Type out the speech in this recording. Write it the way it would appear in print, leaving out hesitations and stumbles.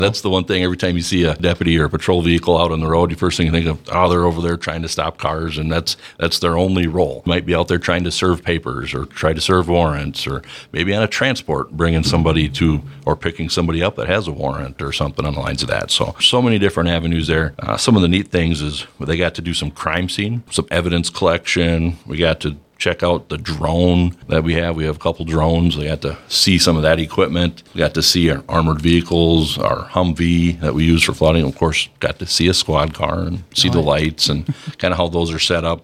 That's the one thing, every time you see a deputy or a patrol vehicle out on the road, the first thing you think of, they're over there trying to stop cars, and that's their only role. Might be out there trying to serve papers or try to serve warrants, or maybe on a transport bringing somebody to or picking somebody up that has a warrant or something on the lines of that. So many different avenues there. Some of the neat things is they got to do some crime scene, some evidence collection. We got to check out the drone that we have. We have a couple drones. We got to see some of that equipment. We got to see our armored vehicles, our Humvee that we use for flooding. Of course, got to see a squad car and see the lights and kind of how those are set up.